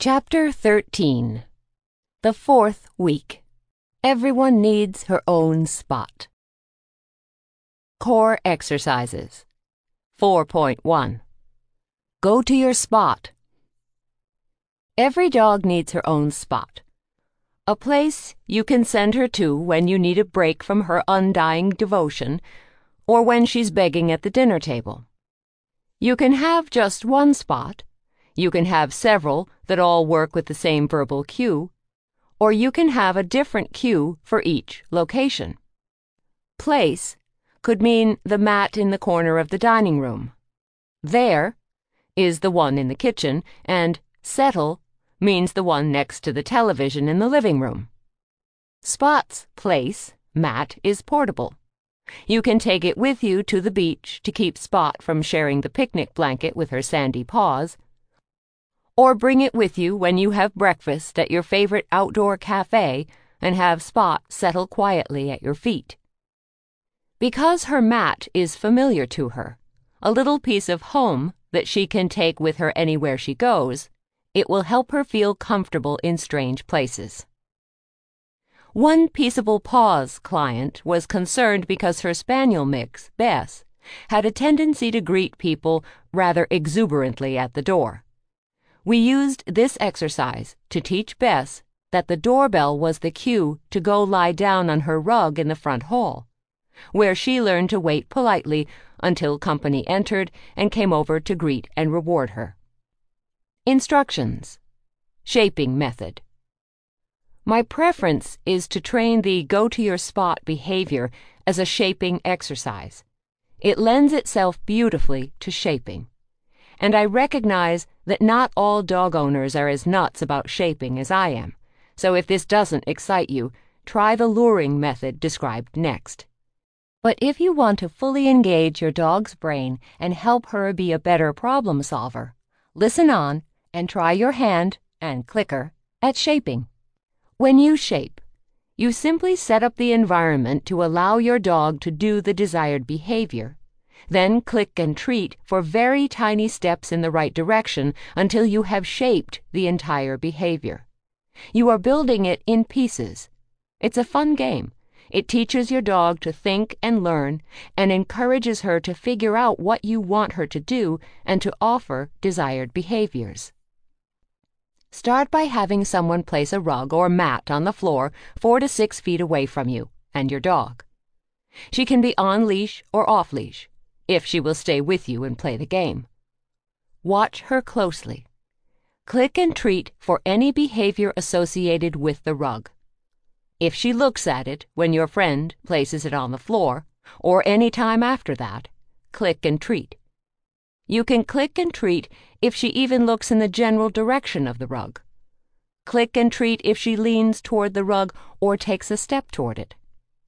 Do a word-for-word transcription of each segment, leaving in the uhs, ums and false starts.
Chapter thirteen. The Fourth Week. Everyone needs her own spot. Core Exercises. four point one. Go to your spot. Every dog needs her own spot. A place you can send her to when you need a break from her undying devotion, or when she's begging at the dinner table. You can have just one spot. You can have several that all work with the same verbal cue, or you can have a different cue for each location. Place could mean the mat in the corner of the dining room. There is the one in the kitchen, and settle means the one next to the television in the living room. Spot's place, mat, is portable. You can take it with you to the beach to keep Spot from sharing the picnic blanket with her sandy paws, or bring it with you when you have breakfast at your favorite outdoor cafe and have Spot settle quietly at your feet. Because her mat is familiar to her, a little piece of home that she can take with her anywhere she goes, it will help her feel comfortable in strange places. One Peaceable Paws client was concerned because her spaniel mix, Bess, had a tendency to greet people rather exuberantly at the door. We used this exercise to teach Bess that the doorbell was the cue to go lie down on her rug in the front hall, where she learned to wait politely until company entered and came over to greet and reward her. Instructions. Shaping method. My preference is to train the go-to-your-spot behavior as a shaping exercise. It lends itself beautifully to shaping. And I recognize that not all dog owners are as nuts about shaping as I am, so if this doesn't excite you, try the luring method described next. But if you want to fully engage your dog's brain and help her be a better problem solver, listen on and try your hand and clicker at shaping. When you shape, you simply set up the environment to allow your dog to do the desired behavior. Then click and treat for very tiny steps in the right direction until you have shaped the entire behavior. You are building it in pieces. It's a fun game. It teaches your dog to think and learn and encourages her to figure out what you want her to do and to offer desired behaviors. Start by having someone place a rug or mat on the floor four to six feet away from you and your dog. She can be on leash or off leash, if she will stay with you and play the game. Watch her closely. Click and treat for any behavior associated with the rug. If she looks at it when your friend places it on the floor, or any time after that, click and treat. You can click and treat if she even looks in the general direction of the rug. Click and treat if she leans toward the rug or takes a step toward it.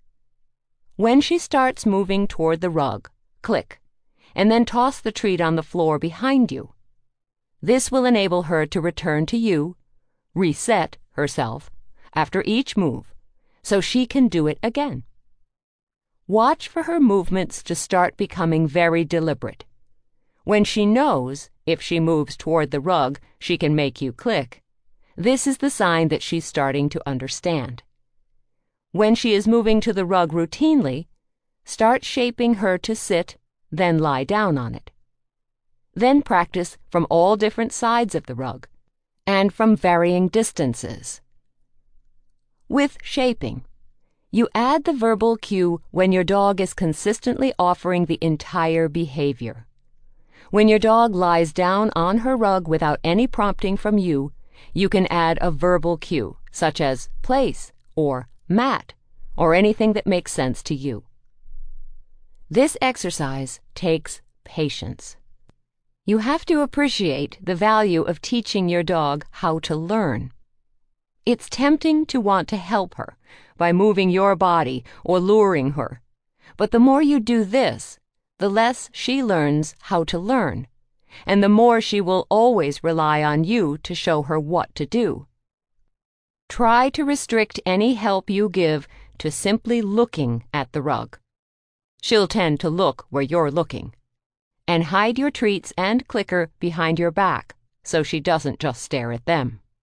When she starts moving toward the rug, click, and then toss the treat on the floor behind you. This will enable her to return to you, reset herself, after each move, so she can do it again. Watch for her movements to start becoming very deliberate. When she knows, if she moves toward the rug, she can make you click, this is the sign that she's starting to understand. When she is moving to the rug routinely, start shaping her to sit, then lie down on it. Then practice from all different sides of the rug, and from varying distances. With shaping, you add the verbal cue when your dog is consistently offering the entire behavior. When your dog lies down on her rug without any prompting from you, you can add a verbal cue, such as place or mat, or anything that makes sense to you. This exercise takes patience. You have to appreciate the value of teaching your dog how to learn. It's tempting to want to help her by moving your body or luring her, but the more you do this, the less she learns how to learn, and the more she will always rely on you to show her what to do. Try to restrict any help you give to simply looking at the rug. She'll tend to look where you're looking. And hide your treats and clicker behind your back so she doesn't just stare at them.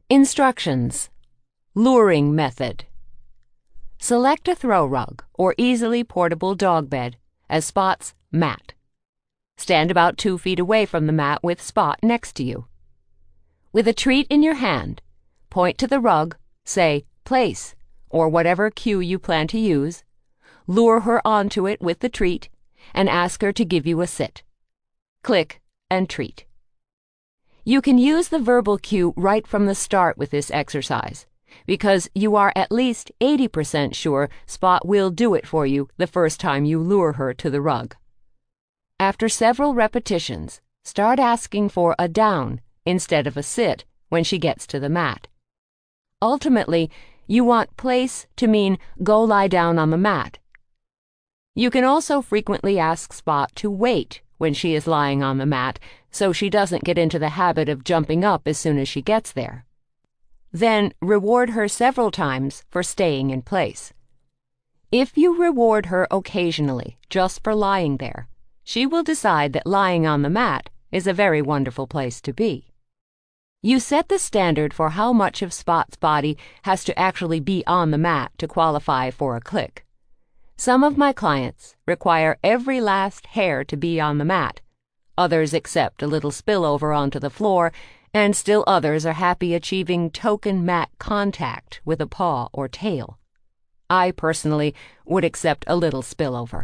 Instructions. Luring method. Select a throw rug or easily portable dog bed as Spot's mat. Stand about two feet away from the mat with Spot next to you. With a treat in your hand, point to the rug, say place, or whatever cue you plan to use, lure her onto it with the treat, and ask her to give you a sit. Click and treat. You can use the verbal cue right from the start with this exercise, because you are at least eighty percent sure Spot will do it for you the first time you lure her to the rug. After several repetitions, start asking for a down instead of a sit when she gets to the mat. Ultimately, you want place to mean go lie down on the mat. You can also frequently ask Spot to wait when she is lying on the mat so she doesn't get into the habit of jumping up as soon as she gets there. Then reward her several times for staying in place. If you reward her occasionally just for lying there, she will decide that lying on the mat is a very wonderful place to be. You set the standard for how much of Spot's body has to actually be on the mat to qualify for a click. Some of my clients require every last hair to be on the mat. Others accept a little spillover onto the floor, and still others are happy achieving token mat contact with a paw or tail. I personally would accept a little spillover.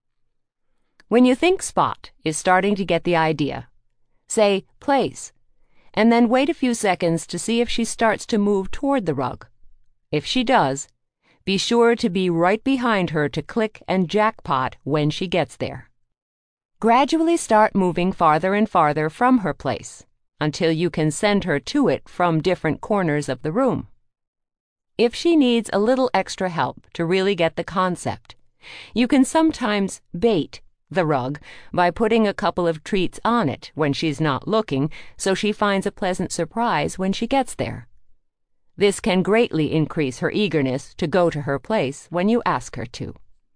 When you think Spot is starting to get the idea, say place, and then wait a few seconds to see if she starts to move toward the rug. If she does, be sure to be right behind her to click and jackpot when she gets there. Gradually start moving farther and farther from her place until you can send her to it from different corners of the room. If she needs a little extra help to really get the concept, you can sometimes bait the rug by putting a couple of treats on it when she's not looking so she finds a pleasant surprise when she gets there. This can greatly increase her eagerness to go to her place when you ask her to.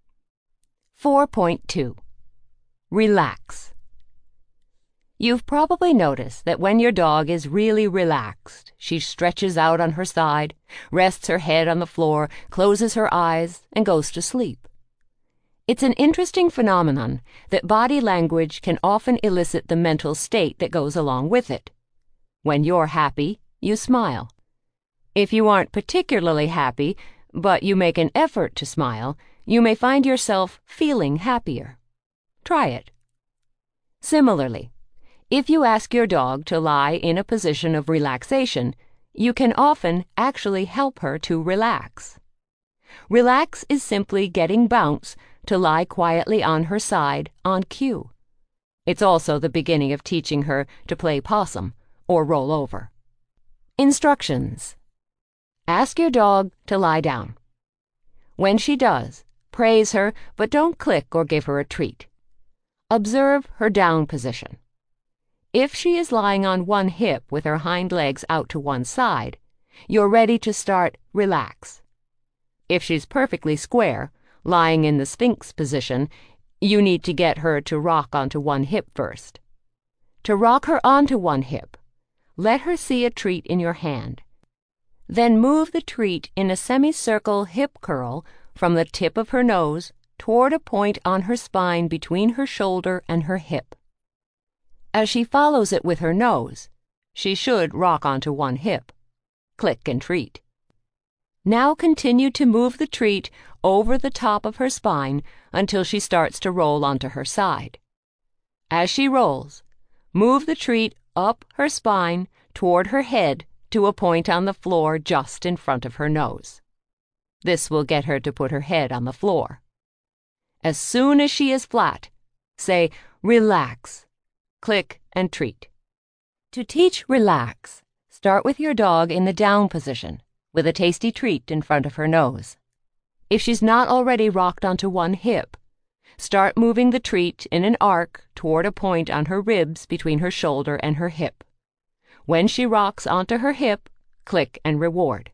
four point two. Relax. You've probably noticed that when your dog is really relaxed, she stretches out on her side, rests her head on the floor, closes her eyes, and goes to sleep. It's an interesting phenomenon that body language can often elicit the mental state that goes along with it. When you're happy, you smile. If you aren't particularly happy, but you make an effort to smile, you may find yourself feeling happier. Try it. Similarly, if you ask your dog to lie in a position of relaxation, you can often actually help her to relax. Relax is simply getting Bounce to lie quietly on her side on cue. It's also the beginning of teaching her to play possum or roll over. Instructions. Ask your dog to lie down. When she does, praise her, but don't click or give her a treat. Observe her down position. If she is lying on one hip with her hind legs out to one side, you're ready to start relax. If she's perfectly square, lying in the Sphinx position, you need to get her to rock onto one hip first. To rock her onto one hip, let her see a treat in your hand. Then move the treat in a semicircle hip curl from the tip of her nose toward a point on her spine between her shoulder and her hip. As she follows it with her nose, she should rock onto one hip. Click and treat. Now continue to move the treat over the top of her spine until she starts to roll onto her side. As she rolls, move the treat up her spine toward her head to a point on the floor just in front of her nose. This will get her to put her head on the floor. As soon as she is flat, say, relax, click and treat. To teach relax, start with your dog in the down position, with a tasty treat in front of her nose. If she's not already rocked onto one hip, start moving the treat in an arc toward a point on her ribs between her shoulder and her hip. When she rocks onto her hip, click and reward.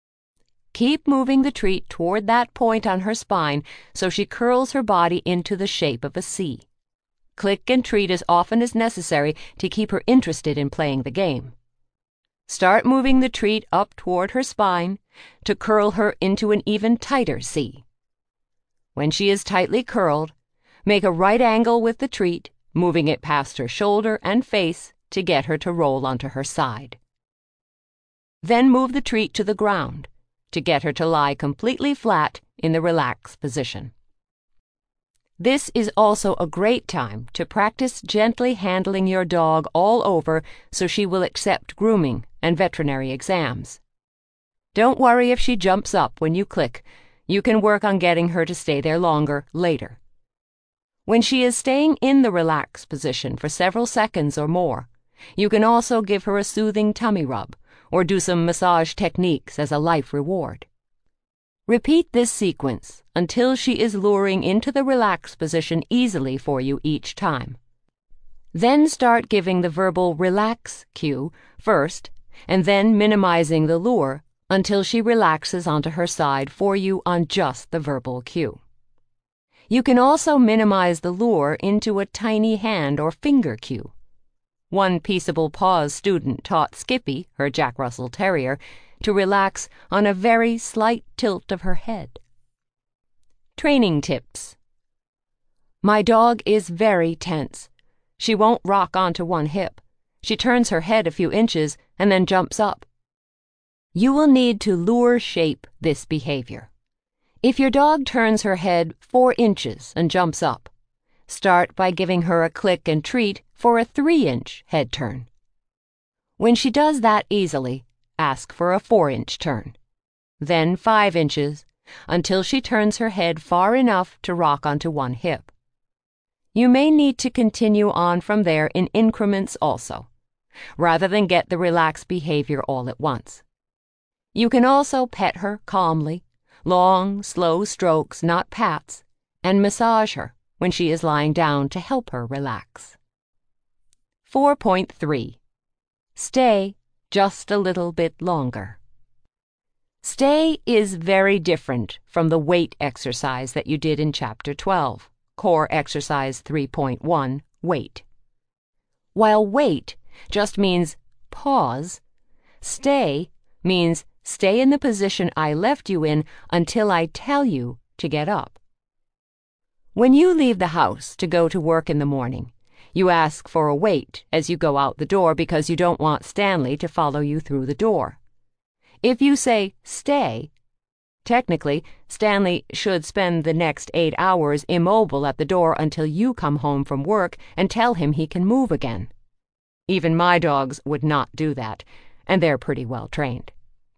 Keep moving the treat toward that point on her spine so she curls her body into the shape of a C. Click and treat as often as necessary to keep her interested in playing the game. Start moving the treat up toward her spine to curl her into an even tighter C. When she is tightly curled, make a right angle with the treat, moving it past her shoulder and face to get her to roll onto her side. Then move the treat to the ground to get her to lie completely flat in the relaxed position. This is also a great time to practice gently handling your dog all over so she will accept grooming and veterinary exams. Don't worry if she jumps up when you click. You can work on getting her to stay there longer later. When she is staying in the relaxed position for several seconds or more, you can also give her a soothing tummy rub or do some massage techniques as a life reward. Repeat this sequence until she is luring into the relaxed position easily for you each time. Then start giving the verbal relax cue first, and then minimizing the lure until she relaxes onto her side for you on just the verbal cue. You can also minimize the lure into a tiny hand or finger cue. One Peaceable Paws student taught Skippy, her Jack Russell Terrier, to relax on a very slight tilt of her head. Training tips. My dog is very tense. She won't rock onto one hip. She turns her head a few inches and then jumps up. You will need to lure shape this behavior. If your dog turns her head four inches and jumps up, start by giving her a click and treat for a three-inch head turn. When she does that easily, ask for a four-inch turn, then five inches, until she turns her head far enough to rock onto one hip. You may need to continue on from there in increments also, rather than get the relaxed behavior all at once. You can also pet her calmly, long, slow strokes, not pats, and massage her when she is lying down to help her relax. four point three. Stay just a little bit longer. Stay is very different from the weight exercise that you did in Chapter twelve, Core Exercise three point one, Wait. While wait just means pause, stay means stay in the position I left you in until I tell you to get up. When you leave the house to go to work in the morning, you ask for a wait as you go out the door because you don't want Stanley to follow you through the door. If you say stay, technically, Stanley should spend the next eight hours immobile at the door until you come home from work and tell him he can move again. Even my dogs would not do that, and they're pretty well trained.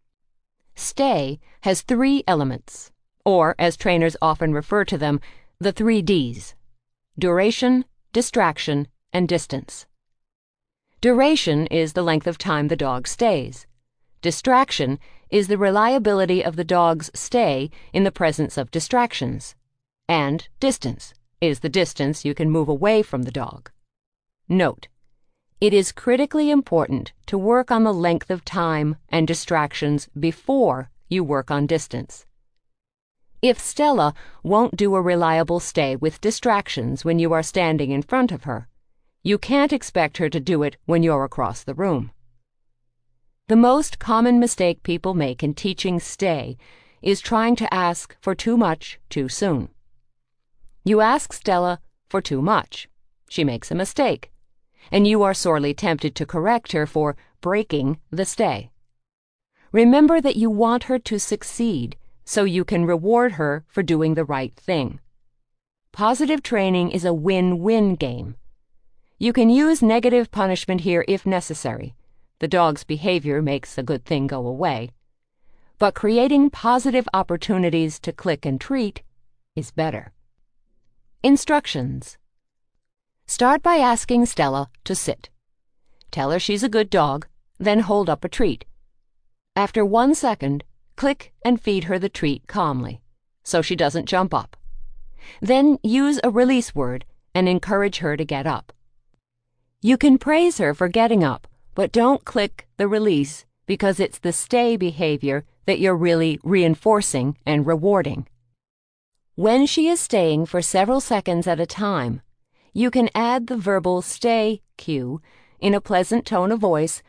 Stay has three elements, or as trainers often refer to them, the three Ds: duration, distraction, and distance. Duration is the length of time the dog stays. Distraction is the reliability of the dog's stay in the presence of distractions. And distance is the distance you can move away from the dog. Note: it is critically important to work on the length of time and distractions before you work on distance. If Stella won't do a reliable stay with distractions when you are standing in front of her, you can't expect her to do it when you're across the room. The most common mistake people make in teaching stay is trying to ask for too much too soon. You ask Stella for too much. She makes a mistake, and you are sorely tempted to correct her for breaking the stay. Remember that you want her to succeed so you can reward her for doing the right thing. Positive training is a win-win game. You can use negative punishment here if necessary. The dog's behavior makes a good thing go away. But creating positive opportunities to click and treat is better. Instructions. Start by asking Stella to sit. Tell her she's a good dog, then hold up a treat. After one second, click and feed her the treat calmly, so she doesn't jump up. Then use a release word and encourage her to get up. You can praise her for getting up, but don't click the release because it's the stay behavior that you're really reinforcing and rewarding. When she is staying for several seconds at a time, you can add the verbal stay cue in a pleasant tone of voice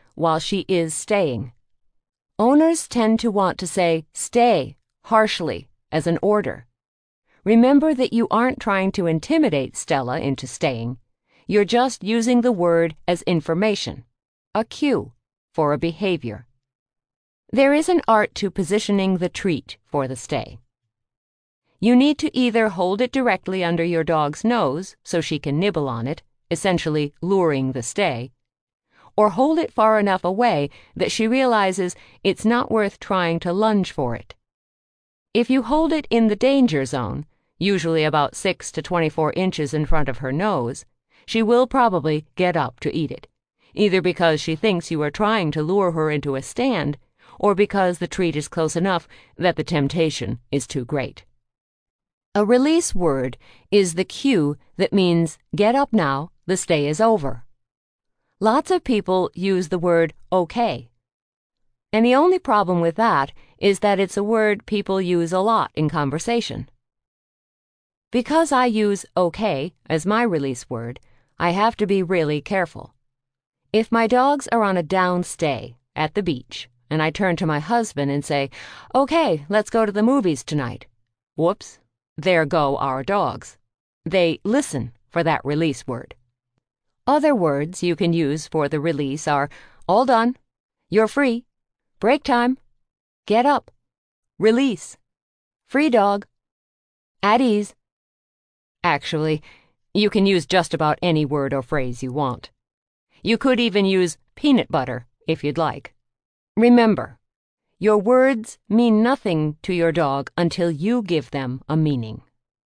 while she is staying. Owners tend to want to say stay harshly as an order. Remember that you aren't trying to intimidate Stella into staying. You're just using the word as information, a cue for a behavior. There is an art to positioning the treat for the stay. You need to either hold it directly under your dog's nose so she can nibble on it, essentially luring the stay, or hold it far enough away that she realizes it's not worth trying to lunge for it. If you hold it in the danger zone, usually about six to twenty-four inches in front of her nose, she will probably get up to eat it, either because she thinks you are trying to lure her into a stand, or because the treat is close enough that the temptation is too great. A release word is the cue that means, get up now, the stay is over. Lots of people use the word okay. And the only problem with that is that it's a word people use a lot in conversation. Because I use okay as my release word, I have to be really careful. If my dogs are on a down stay at the beach, and I turn to my husband and say, okay, let's go to the movies tonight. Whoops, there go our dogs. They listen for that release word. Other words you can use for the release are all done, you're free, break time, get up, release, free dog, at ease. Actually, you can use just about any word or phrase you want. You could even use peanut butter if you'd like. Remember, your words mean nothing to your dog until you give them a meaning.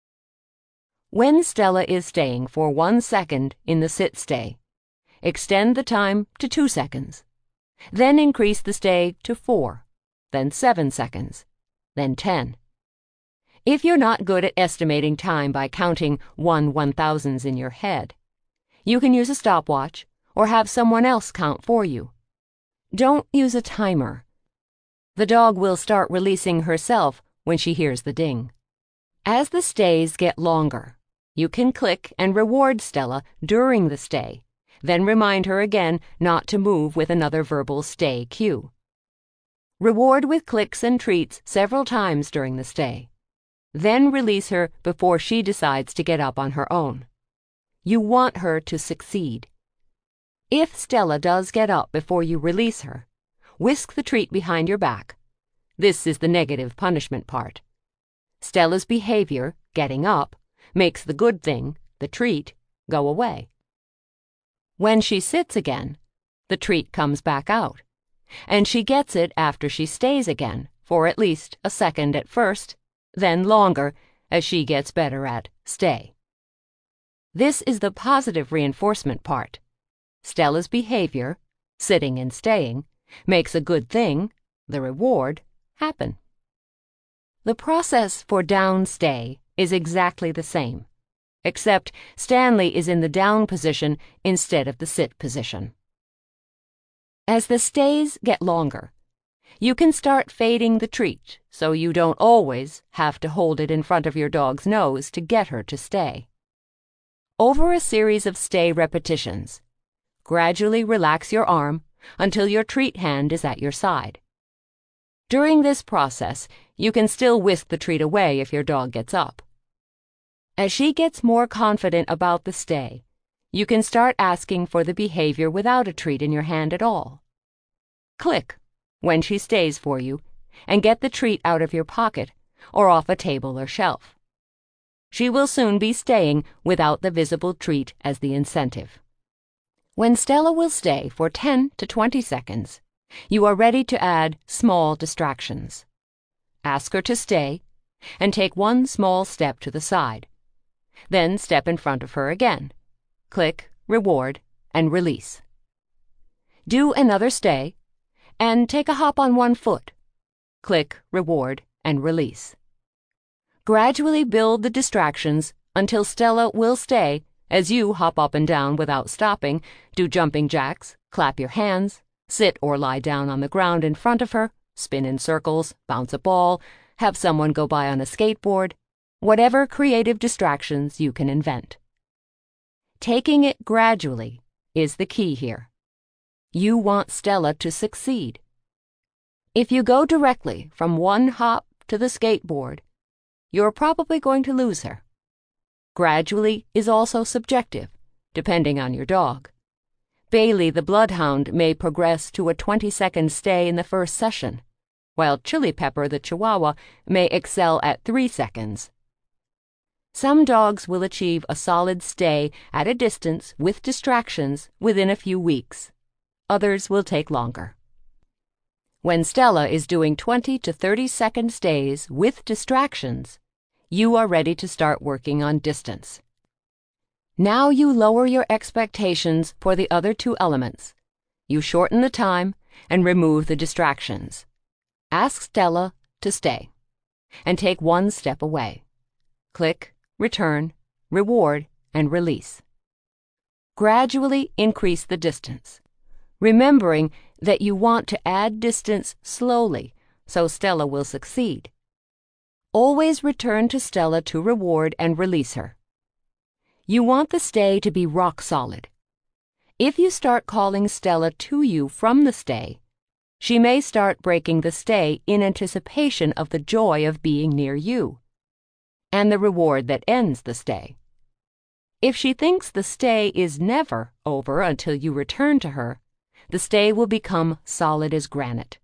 When Stella is staying for one second in the sit stay, extend the time to two seconds. Then increase the stay to four, then seven seconds, then ten. If you're not good at estimating time by counting one one-thousandths in your head, you can use a stopwatch or have someone else count for you. Don't use a timer. The dog will start releasing herself when she hears the ding. As the stays get longer, you can click and reward Stella during the stay, then remind her again not to move with another verbal stay cue. Reward with clicks and treats several times during the stay. Then release her before she decides to get up on her own. You want her to succeed. If Stella does get up before you release her, whisk the treat behind your back. This is the negative punishment part. Stella's behavior, getting up, makes the good thing, the treat, go away. When she sits again, the treat comes back out, and she gets it after she stays again for at least a second at first, then longer as she gets better at stay. This is the positive reinforcement part. Stella's behavior, sitting and staying, makes a good thing, the reward, happen. The process for down stay is exactly the same, except Stanley is in the down position instead of the sit position. As the stays get longer, you can start fading the treat so you don't always have to hold it in front of your dog's nose to get her to stay. Over a series of stay repetitions, gradually relax your arm until your treat hand is at your side. During this process, you can still whisk the treat away if your dog gets up. As she gets more confident about the stay, you can start asking for the behavior without a treat in your hand at all. Click when she stays for you and get the treat out of your pocket or off a table or shelf. She will soon be staying without the visible treat as the incentive. When Stella will stay for ten to twenty seconds, you are ready to add small distractions. Ask her to stay and take one small step to the side. Then step in front of her again. Click, reward, and release. Do another stay and take a hop on one foot. Click, reward, and release. Gradually build the distractions until Stella will stay as you hop up and down without stopping, do jumping jacks, clap your hands, sit or lie down on the ground in front of her, spin in circles, bounce a ball, have someone go by on a skateboard, whatever creative distractions you can invent. Taking it gradually is the key here. You want Stella to succeed. If you go directly from one hop to the skateboard, you're probably going to lose her. Gradually is also subjective, depending on your dog. Bailey the Bloodhound may progress to a twenty-second stay in the first session, while Chili Pepper the Chihuahua may excel at three seconds. Some dogs will achieve a solid stay at a distance with distractions within a few weeks. Others will take longer. When Stella is doing twenty to thirty second stays with distractions, you are ready to start working on distance. Now you lower your expectations for the other two elements. You shorten the time and remove the distractions. Ask Stella to stay and take one step away. Click, return, reward, and release. Gradually increase the distance, remembering that you want to add distance slowly so Stella will succeed. Always return to Stella to reward and release her. You want the stay to be rock solid. If you start calling Stella to you from the stay, she may start breaking the stay in anticipation of the joy of being near you and the reward that ends the stay. If she thinks the stay is never over until you return to her, the stay will become solid as granite.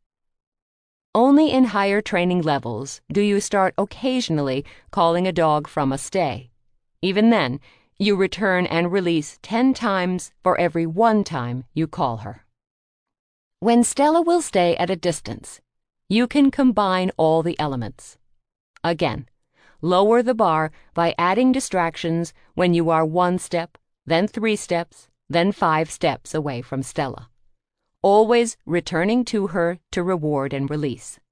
Only in higher training levels do you start occasionally calling a dog from a stay. Even then, you return and release ten times for every one time you call her. When Stella will stay at a distance, you can combine all the elements. Again, lower the bar by adding distractions when you are one step, then three steps, then five steps away from Stella, always returning to her to reward and release.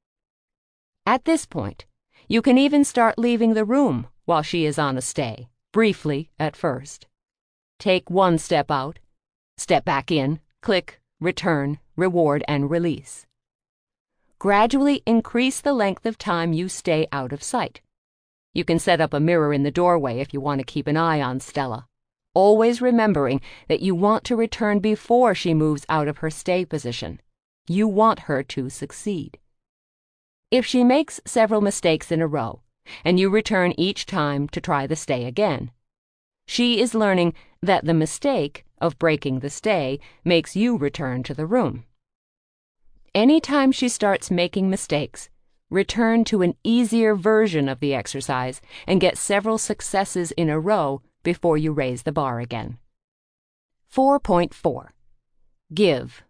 At this point, you can even start leaving the room while she is on a stay, briefly at first. Take one step out, step back in, click, return, reward, and release. Gradually increase the length of time you stay out of sight. You can set up a mirror in the doorway if you want to keep an eye on Stella, always remembering that you want to return before she moves out of her stay position. You want her to succeed. If she makes several mistakes in a row, and you return each time to try the stay again, she is learning that the mistake of breaking the stay makes you return to the room. Anytime she starts making mistakes, return to an easier version of the exercise and get several successes in a row before you raise the bar again. four point four. Give.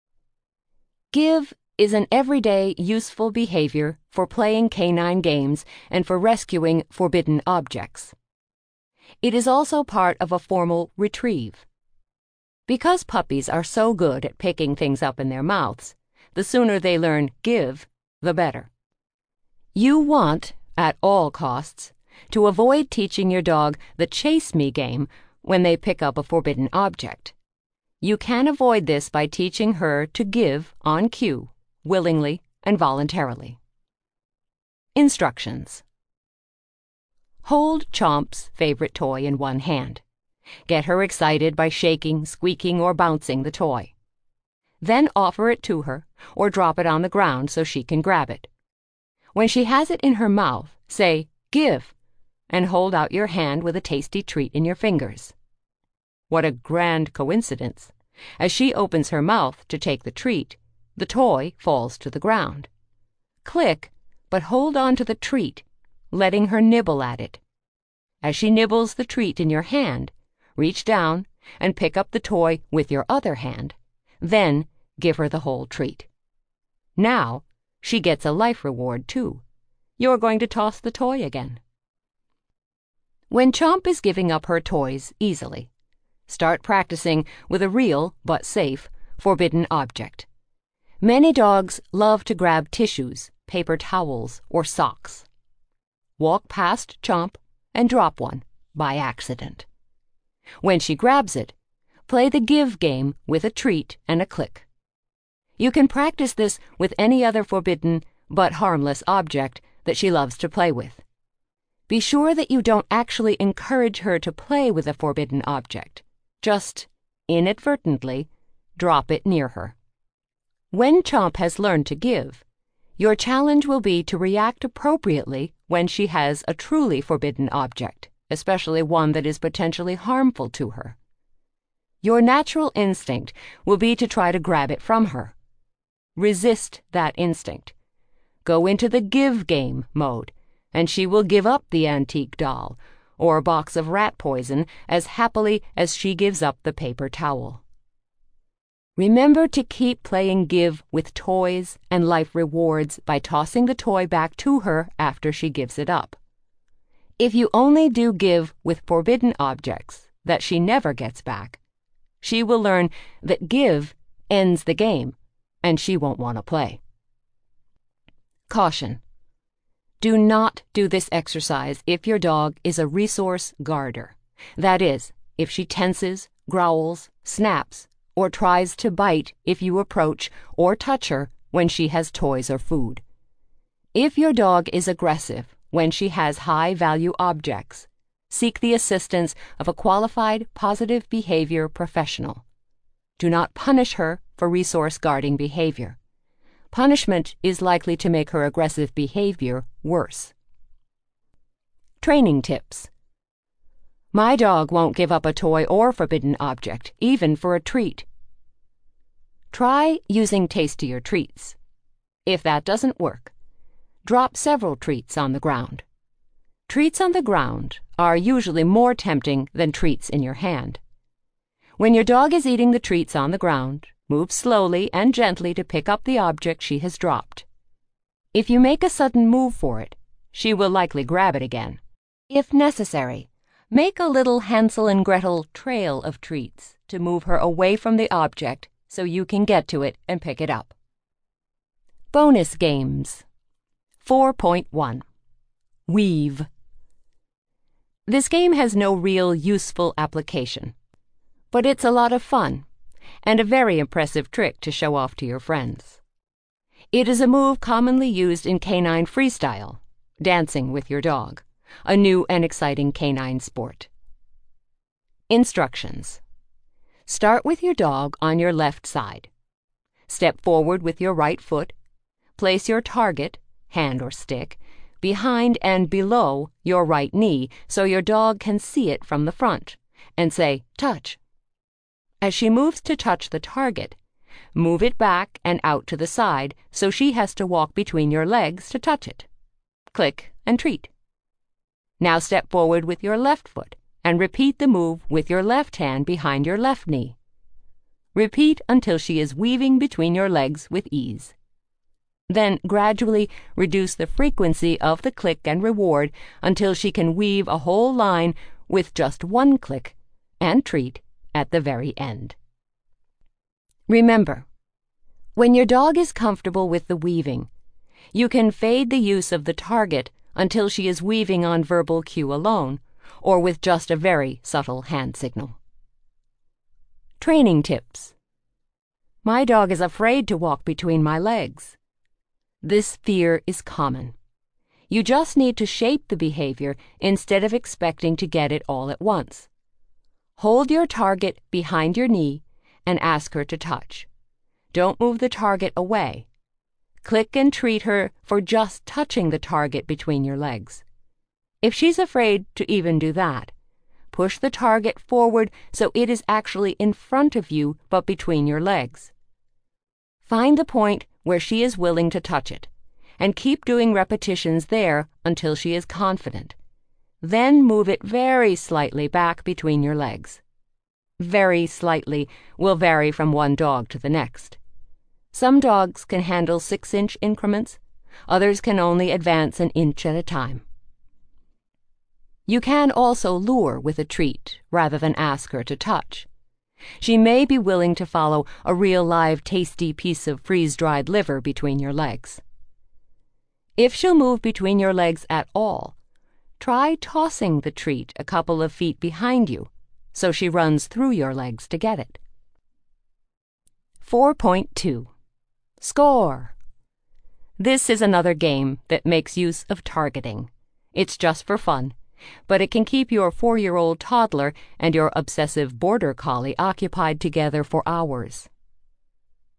Give is an everyday useful behavior for playing canine games and for rescuing forbidden objects. It is also part of a formal retrieve. Because puppies are so good at picking things up in their mouths, the sooner they learn give, the better. You want, at all costs, to avoid teaching your dog the chase me game when they pick up a forbidden object. You can avoid this by teaching her to give on cue, willingly and voluntarily. Instructions. Hold Chomp's favorite toy in one hand. Get her excited by shaking, squeaking, or bouncing the toy. Then offer it to her or drop it on the ground so she can grab it. When she has it in her mouth, say, "Give," and hold out your hand with a tasty treat in your fingers. What a grand coincidence! As she opens her mouth to take the treat, the toy falls to the ground. Click, but hold on to the treat, letting her nibble at it. As she nibbles the treat in your hand, reach down and pick up the toy with your other hand. Then give her the whole treat. Now she gets a life reward too. You're going to toss the toy again. When Chomp is giving up her toys easily, start practicing with a real, but safe, forbidden object. Many dogs love to grab tissues, paper towels, or socks. Walk past Chomp and drop one, by accident. When she grabs it, play the give game with a treat and a click. You can practice this with any other forbidden but harmless object that she loves to play with. Be sure that you don't actually encourage her to play with a forbidden object. Just, inadvertently, drop it near her. When Chomp has learned to give, your challenge will be to react appropriately when she has a truly forbidden object, especially one that is potentially harmful to her. Your natural instinct will be to try to grab it from her. Resist that instinct. Go into the give game mode, and she will give up the antique doll or a box of rat poison as happily as she gives up the paper towel. Remember to keep playing give with toys and life rewards by tossing the toy back to her after she gives it up. If you only do give with forbidden objects that she never gets back, she will learn that give ends the game, and she won't want to play. Caution: do not do this exercise if your dog is a resource guarder. That is, if she tenses, growls, snaps, or tries to bite if you approach or touch her when she has toys or food. If your dog is aggressive when she has high-value objects, seek the assistance of a qualified positive behavior professional. Do not punish her for resource guarding behavior. Punishment is likely to make her aggressive behavior worse. Training tips. My dog won't give up a toy or forbidden object, even for a treat. Try using tastier treats. If that doesn't work, drop several treats on the ground. Treats on the ground are usually more tempting than treats in your hand. When your dog is eating the treats on the ground, move slowly and gently to pick up the object she has dropped. If you make a sudden move for it, she will likely grab it again. If necessary, make a little Hansel and Gretel trail of treats to move her away from the object so you can get to it and pick it up. Bonus games. four point one. Weave. This game has no real useful application, but it's a lot of fun and a very impressive trick to show off to your friends. It is a move commonly used in canine freestyle, dancing with your dog, a new and exciting canine sport. Instructions. Start with your dog on your left side. Step forward with your right foot. Place your target, hand or stick, behind and below your right knee so your dog can see it from the front, and say, "Touch." As she moves to touch the target, move it back and out to the side so she has to walk between your legs to touch it. Click and treat. Now step forward with your left foot and repeat the move with your left hand behind your left knee. Repeat until she is weaving between your legs with ease. Then gradually reduce the frequency of the click and reward until she can weave a whole line with just one click and treat at the very end. Remember, when your dog is comfortable with the weaving, you can fade the use of the target until she is weaving on verbal cue alone, or with just a very subtle hand signal. Training tips. My dog is afraid to walk between my legs. This fear is common. You just need to shape the behavior instead of expecting to get it all at once. Hold your target behind your knee and ask her to touch. Don't move the target away. Click and treat her for just touching the target between your legs. If she's afraid to even do that, push the target forward so it is actually in front of you but between your legs. Find the point where she is willing to touch it, and keep doing repetitions there until she is confident. Then move it very slightly back between your legs. Very slightly will vary from one dog to the next. Some dogs can handle six-inch increments, others can only advance an inch at a time. You can also lure with a treat rather than ask her to touch. She may be willing to follow a real live tasty piece of freeze-dried liver between your legs. If she'll move between your legs at all, try tossing the treat a couple of feet behind you so she runs through your legs to get it. four point two. Score. This is another game that makes use of targeting. It's just for fun, but it can keep your four-year-old toddler and your obsessive border collie occupied together for hours.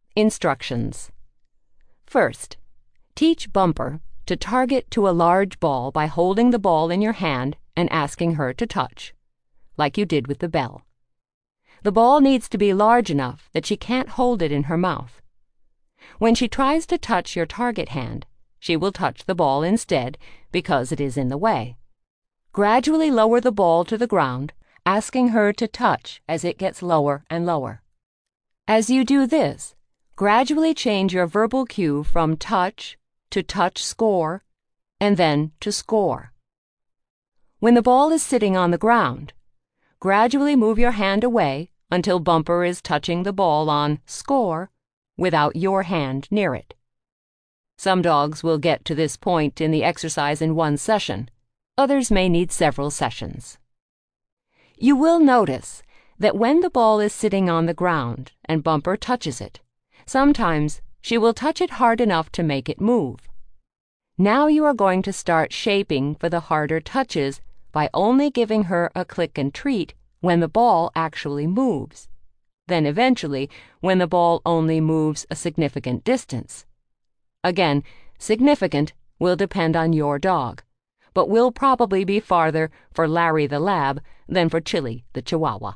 Instructions. First, teach Bumper to target to a large ball by holding the ball in your hand and asking her to touch, like you did with the bell. The ball needs to be large enough that she can't hold it in her mouth. When she tries to touch your target hand, she will touch the ball instead because it is in the way. Gradually lower the ball to the ground, asking her to touch as it gets lower and lower. As you do this, gradually change your verbal cue from touch to touch score, and then to score. When the ball is sitting on the ground, gradually move your hand away until Bumper is touching the ball on score without your hand near it. Some dogs will get to this point in the exercise in one session. Others may need several sessions. You will notice that when the ball is sitting on the ground and Bumper touches it, sometimes she will touch it hard enough to make it move. Now you are going to start shaping for the harder touches by only giving her a click and treat when the ball actually moves. Then eventually, when the ball only moves a significant distance. Again, significant will depend on your dog, but will probably be farther for Larry the Lab than for Chili the Chihuahua.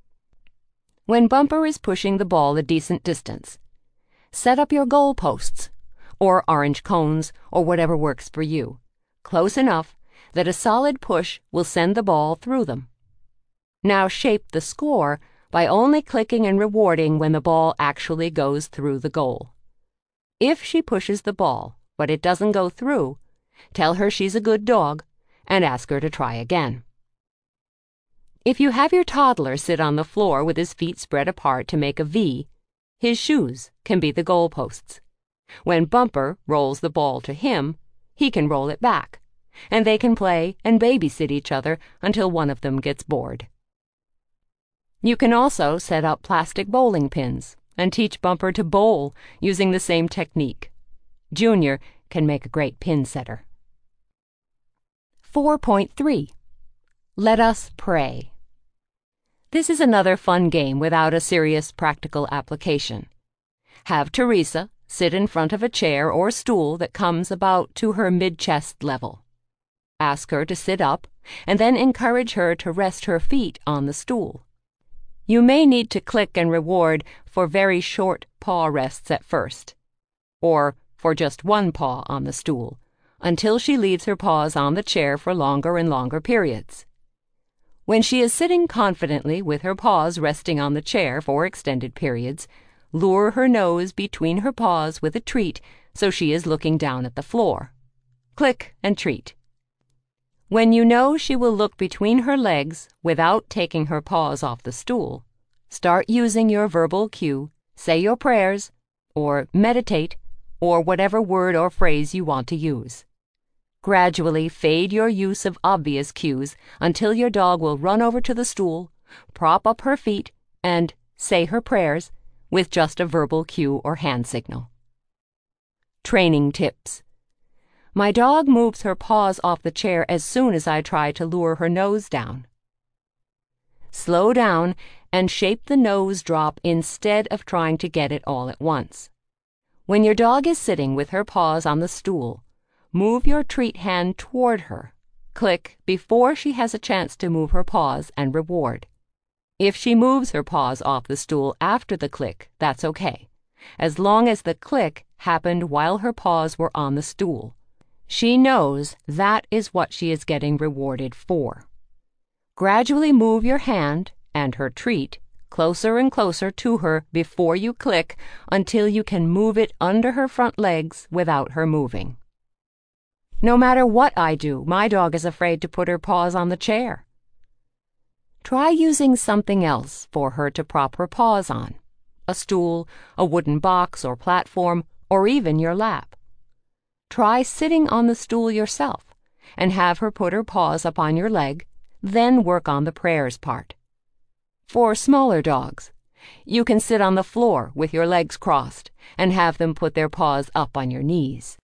When Bumper is pushing the ball a decent distance, set up your goal posts, or orange cones, or whatever works for you, close enough that a solid push will send the ball through them. Now shape the score by only clicking and rewarding when the ball actually goes through the goal. If she pushes the ball, but it doesn't go through, tell her she's a good dog and ask her to try again. If you have your toddler sit on the floor with his feet spread apart to make a V, his shoes can be the goalposts. When Bumper rolls the ball to him, he can roll it back, and they can play and babysit each other until one of them gets bored. You can also set up plastic bowling pins and teach Bumper to bowl using the same technique. Junior can make a great pin setter. four point three. Let us pray. This is another fun game without a serious practical application. Have Teresa sit in front of a chair or stool that comes about to her mid-chest level. Ask her to sit up, and then encourage her to rest her feet on the stool. You may need to click and reward for very short paw rests at first, or for just one paw on the stool, until she leaves her paws on the chair for longer and longer periods. When she is sitting confidently with her paws resting on the chair for extended periods, lure her nose between her paws with a treat so she is looking down at the floor. Click and treat. When you know she will look between her legs without taking her paws off the stool, start using your verbal cue, say your prayers, or meditate, or whatever word or phrase you want to use. Gradually fade your use of obvious cues until your dog will run over to the stool, prop up her feet, and say her prayers with just a verbal cue or hand signal. Training tips. My dog moves her paws off the chair as soon as I try to lure her nose down. Slow down and shape the nose drop instead of trying to get it all at once. When your dog is sitting with her paws on the stool, move your treat hand toward her. Click before she has a chance to move her paws and reward. If she moves her paws off the stool after the click, that's okay, as long as the click happened while her paws were on the stool. She knows that is what she is getting rewarded for. Gradually move your hand and her treat closer and closer to her before you click until you can move it under her front legs without her moving. No matter what I do, my dog is afraid to put her paws on the chair. Try using something else for her to prop her paws on, a stool, a wooden box or platform, or even your lap. Try sitting on the stool yourself and have her put her paws up on your leg, then work on the prayers part. For smaller dogs, you can sit on the floor with your legs crossed and have them put their paws up on your knees.